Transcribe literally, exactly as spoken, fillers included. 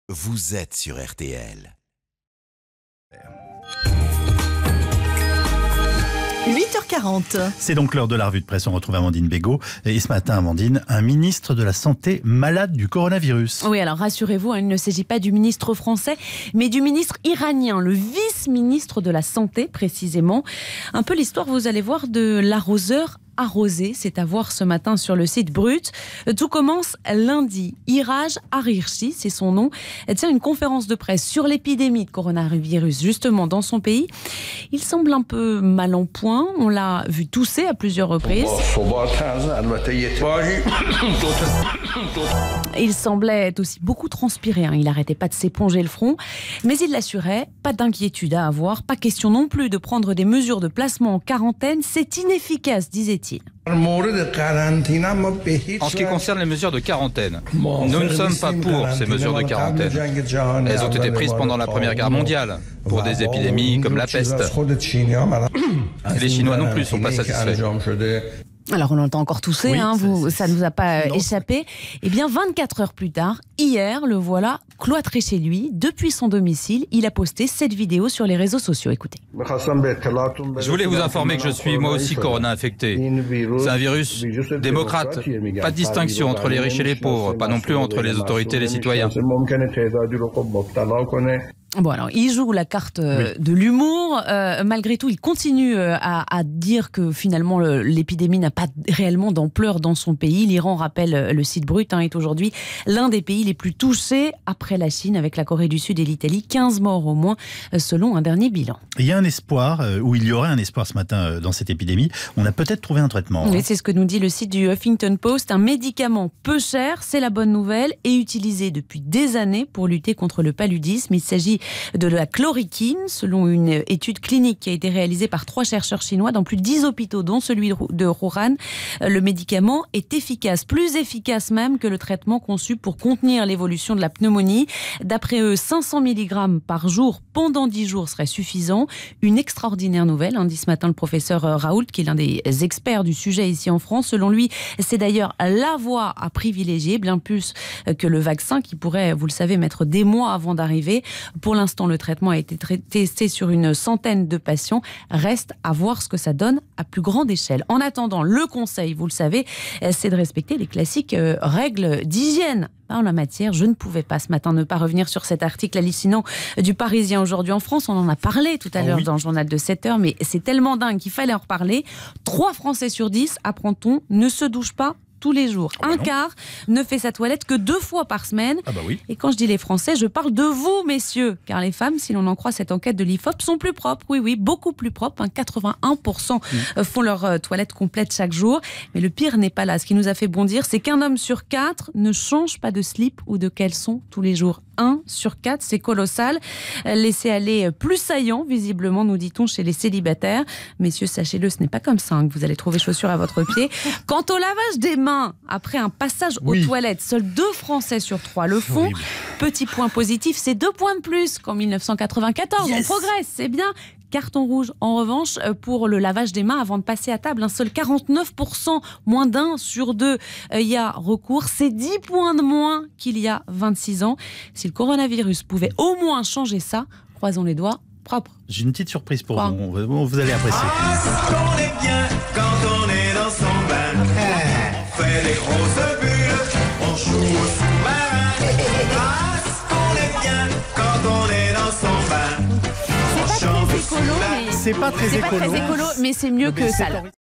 vous êtes sur R T L. huit heures quarante. C'est donc l'heure de la revue de presse. On retrouve Amandine Bégaud. Et ce matin, Amandine, un ministre de la Santé malade du coronavirus. Oui, alors rassurez-vous, il ne s'agit pas du ministre français, mais du ministre iranien, le vice-ministre de la Santé précisément. Un peu l'histoire, vous allez voir, de l'arroseur arrosé. C'est à voir ce matin sur le site Brut. Tout commence lundi. Iraj Arirchi, c'est son nom. Elle tient une conférence de presse sur l'épidémie de coronavirus, justement dans son pays. Il semble un peu mal en point. On l'a vu tousser à plusieurs reprises. Il semblait aussi beaucoup transpirer. Hein. Il n'arrêtait pas de s'éponger le front. Mais il l'assurait, pas d'inquiétude à avoir. Pas question non plus de prendre des mesures de placement en quarantaine. C'est inefficace, disait-il. En ce qui concerne les mesures de quarantaine, nous ne sommes pas pour ces mesures de quarantaine. Elles ont été prises pendant la Première Guerre mondiale, pour des épidémies comme la peste. Et les Chinois non plus ne sont pas satisfaits. Alors on l'entend encore tousser, oui, hein, vous, ça ne nous a pas non. échappé. Eh bien vingt-quatre heures plus tard, hier, le voilà cloîtré chez lui, depuis son domicile. Il a posté cette vidéo sur les réseaux sociaux. Écoutez. Je voulais vous informer que je suis moi aussi corona infecté. C'est un virus démocrate. Pas de distinction entre les riches et les pauvres, pas non plus entre les autorités et les citoyens. Bon, alors, il joue la carte euh, oui. de l'humour. Euh, malgré tout, il continue euh, à, à dire que finalement, le, l'épidémie n'a pas réellement d'ampleur dans son pays. L'Iran, rappelle euh, le site Brut, hein, est aujourd'hui l'un des pays les plus touchés après la Chine, avec la Corée du Sud et l'Italie. quinze morts au moins, euh, selon un dernier bilan. Il y a un espoir, euh, ou il y aurait un espoir ce matin euh, dans cette épidémie. On a peut-être trouvé un traitement. Oui, hein. c'est ce que nous dit le site du Huffington Post. Un médicament peu cher, c'est la bonne nouvelle, et utilisé depuis des années pour lutter contre le paludisme. Il s'agit de la chloroquine, selon une étude clinique qui a été réalisée par trois chercheurs chinois dans plus de dix hôpitaux, dont celui de Wuhan. Le médicament est efficace, plus efficace même que le traitement conçu pour contenir l'évolution de la pneumonie. D'après eux, cinq cents milligrammes par jour pendant dix jours serait suffisant. Une extraordinaire nouvelle, hein, dit ce matin le professeur Raoult, qui est l'un des experts du sujet ici en France. Selon lui, c'est d'ailleurs la voie à privilégier, bien plus que le vaccin qui pourrait, vous le savez, mettre des mois avant d'arriver. Pour l'instant, le traitement a été testé sur une centaine de patients. Reste à voir ce que ça donne à plus grande échelle. En attendant, le conseil, vous le savez, c'est de respecter les classiques règles d'hygiène en la matière. Je ne pouvais pas ce matin ne pas revenir sur cet article hallucinant du Parisien aujourd'hui en France. On en a parlé tout à l'heure oh oui. dans le journal de sept heures, mais c'est tellement dingue qu'il fallait en reparler. trois Français sur dix, apprend-on, ne se douchent pas tous les jours. Oh bah un non. quart ne fait sa toilette que deux fois par semaine. Ah bah oui. Et quand je dis les Français, je parle de vous, messieurs. Car les femmes, si l'on en croit cette enquête de l'I F O P, sont plus propres. Oui, oui, beaucoup plus propres. Hein. quatre-vingt-un pour cent mmh. font leur euh, toilette complète chaque jour. Mais le pire n'est pas là. Ce qui nous a fait bondir, c'est qu'un homme sur quatre ne change pas de slip ou de caleçon tous les jours. un sur quatre, c'est colossal. Laissez aller plus saillant, visiblement, nous dit-on, chez les célibataires. Messieurs, sachez-le, ce n'est pas comme ça hein, que vous allez trouver chaussures à votre pied. Quant au lavage des mains, après un passage oui. aux toilettes, seuls deux Français sur trois le font. Horrible. Petit point positif, c'est deux points de plus qu'en dix-neuf cent quatre-vingt-quatorze. Yes. On progresse, c'est bien. Carton rouge, en revanche, pour le lavage des mains avant de passer à table. Un seul quarante-neuf pour cent, moins d'un sur deux, il y a recours. C'est dix points de moins qu'il y a vingt-six ans. Si le coronavirus pouvait au moins changer ça, croisons les doigts, propre. J'ai une petite surprise pour Quoi vous. Vous, vous allez apprécier. Ah, on est bien quand on est dans son bain. On fait des grosses bulles, on joue au sous-marin. Ah, on est bien quand on est dans son bain. C'est pas très écolo, mais c'est pas très c'est écolo, pas très écolo, mais c'est mieux mais que c'est sale.